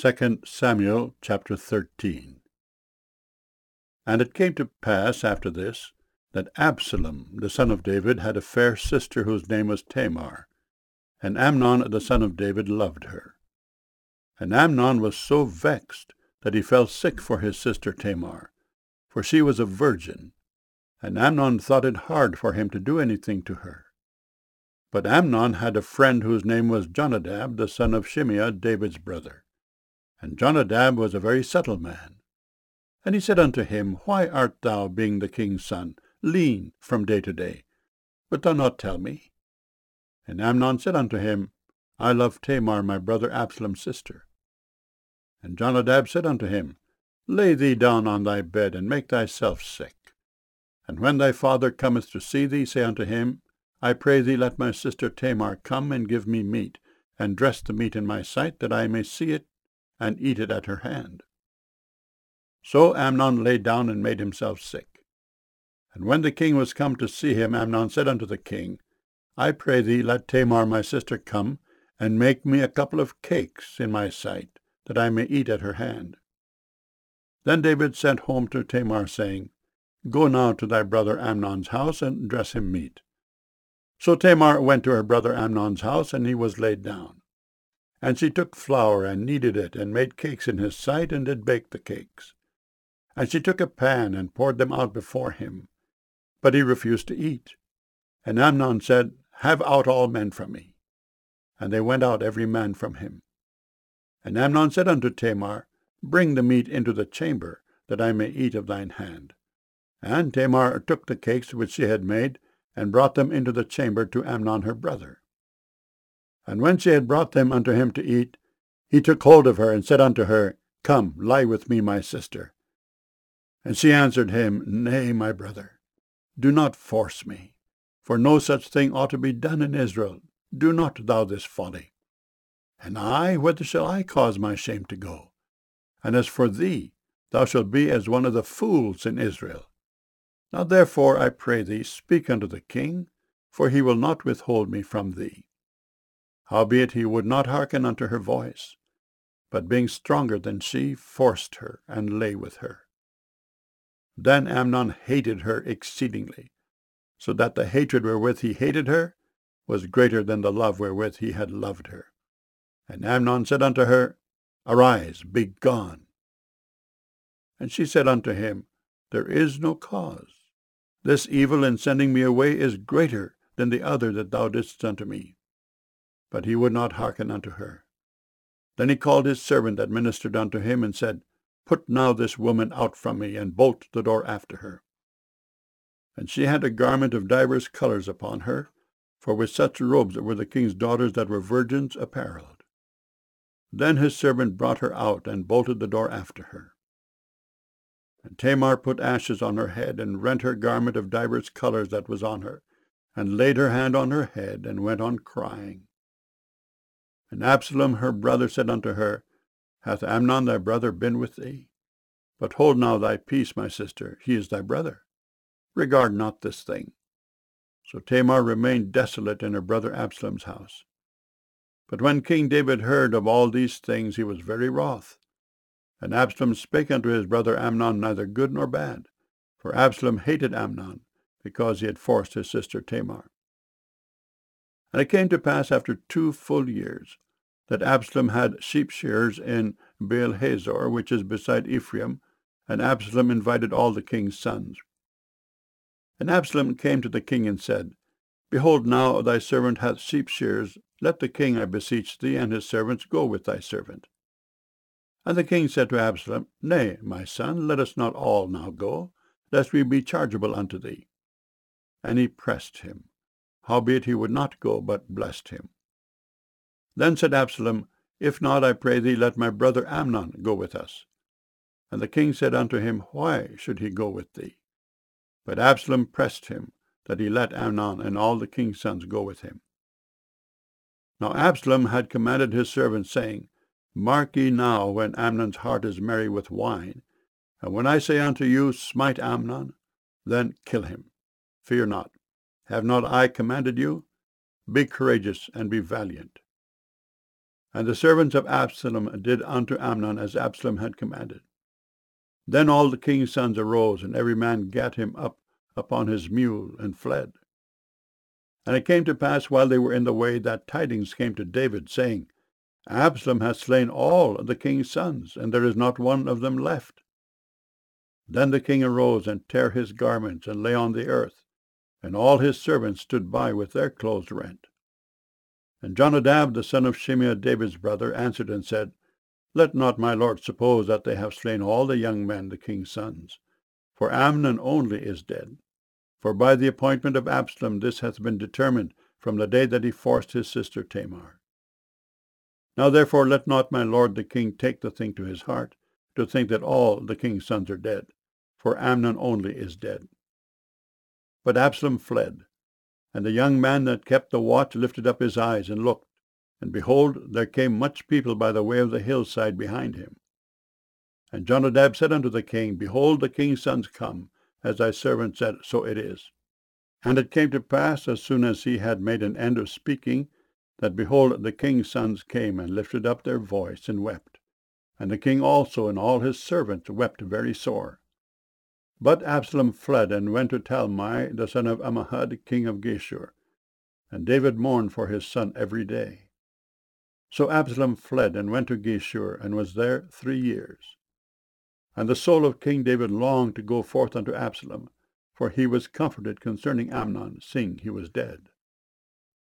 2 Samuel chapter 13. And it came to pass after this, that Absalom the son of David had a fair sister whose name was Tamar, and Amnon the son of David loved her. And Amnon was so vexed that he fell sick for his sister Tamar, for she was a virgin, and Amnon thought it hard for him to do anything to her. But Amnon had a friend whose name was Jonadab the son of Shimeah, David's brother. And Jonadab was a very subtle man. And he said unto him, Why art thou, being the king's son, lean from day to day? Wilt thou not tell me? And Amnon said unto him, I love Tamar my brother Absalom's sister. And Jonadab said unto him, Lay thee down on thy bed, and make thyself sick. And when thy father cometh to see thee, say unto him, I pray thee, let my sister Tamar come and give me meat, and dress the meat in my sight, that I may see it, and eat it at her hand. So Amnon lay down and made himself sick. And when the king was come to see him, Amnon said unto the king, I pray thee, let Tamar my sister come, and make me a couple of cakes in my sight, that I may eat at her hand. Then David sent home to Tamar, saying, Go now to thy brother Amnon's house, and dress him meat. So Tamar went to her brother Amnon's house, and he was laid down. And she took flour, and kneaded it, and made cakes in his sight, and did bake the cakes. And she took a pan, and poured them out before him. But he refused to eat. And Amnon said, Have out all men from me. And they went out every man from him. And Amnon said unto Tamar, Bring the meat into the chamber, that I may eat of thine hand. And Tamar took the cakes which she had made, and brought them into the chamber to Amnon her brother. And when she had brought them unto him to eat, he took hold of her, and said unto her, Come, lie with me, my sister. And she answered him, Nay, my brother, do not force me, for no such thing ought to be done in Israel. Do not thou this folly. And I, whither shall I cause my shame to go? And as for thee, thou shalt be as one of the fools in Israel. Now therefore, I pray thee, speak unto the king, for he will not withhold me from thee. Howbeit he would not hearken unto her voice, but being stronger than she, forced her, and lay with her. Then Amnon hated her exceedingly, so that the hatred wherewith he hated her was greater than the love wherewith he had loved her. And Amnon said unto her, Arise, be gone. And she said unto him, There is no cause. This evil in sending me away is greater than the other that thou didst unto me. But he would not hearken unto her. Then he called his servant that ministered unto him, and said, Put now this woman out from me, and bolt the door after her. And she had a garment of divers colors upon her, for with such robes were the king's daughters that were virgins apparelled. Then his servant brought her out, and bolted the door after her. And Tamar put ashes on her head, and rent her garment of divers colors that was on her, and laid her hand on her head, and went on crying. And Absalom her brother said unto her, Hath Amnon thy brother been with thee? But hold now thy peace, my sister, he is thy brother. Regard not this thing. So Tamar remained desolate in her brother Absalom's house. But when King David heard of all these things, he was very wroth. And Absalom spake unto his brother Amnon neither good nor bad, for Absalom hated Amnon, because he had forced his sister Tamar. And it came to pass after 2 full years, that Absalom had sheep shearers in Baal-hazor, which is beside Ephraim, and Absalom invited all the king's sons. And Absalom came to the king and said, Behold, now thy servant hath sheep shearers. Let the king, I beseech thee, and his servants go with thy servant. And the king said to Absalom, Nay, my son, let us not all now go, lest we be chargeable unto thee. And he pressed him. Howbeit he would not go, but blessed him. Then said Absalom, If not, I pray thee, let my brother Amnon go with us. And the king said unto him, Why should he go with thee? But Absalom pressed him, that he let Amnon and all the king's sons go with him. Now Absalom had commanded his servants, saying, Mark ye now when Amnon's heart is merry with wine, and when I say unto you, Smite Amnon, then kill him. Fear not. Have not I commanded you? Be courageous and be valiant. And the servants of Absalom did unto Amnon as Absalom had commanded. Then all the king's sons arose, and every man gat him up upon his mule, and fled. And it came to pass, while they were in the way, that tidings came to David, saying, Absalom hath slain all the king's sons, and there is not one of them left. Then the king arose, and tare his garments, and lay on the earth, and all his servants stood by with their clothes rent. And Jonadab, the son of Shimeah, David's brother, answered and said, Let not my lord suppose that they have slain all the young men, the king's sons, for Amnon only is dead. For by the appointment of Absalom this hath been determined from the day that he forced his sister Tamar. Now therefore let not my lord the king take the thing to his heart, to think that all the king's sons are dead, for Amnon only is dead. But Absalom fled, and the young man that kept the watch lifted up his eyes and looked, and behold, there came much people by the way of the hillside behind him. And Jonadab said unto the king, Behold, the king's sons come, as thy servant said, so it is. And it came to pass, as soon as he had made an end of speaking, that behold, the king's sons came and lifted up their voice and wept. And the king also and all his servants wept very sore. But Absalom fled and went to Talmai, the son of Ammihud, king of Geshur. And David mourned for his son every day. So Absalom fled and went to Geshur, and was there 3 years. And the soul of King David longed to go forth unto Absalom, for he was comforted concerning Amnon, seeing he was dead.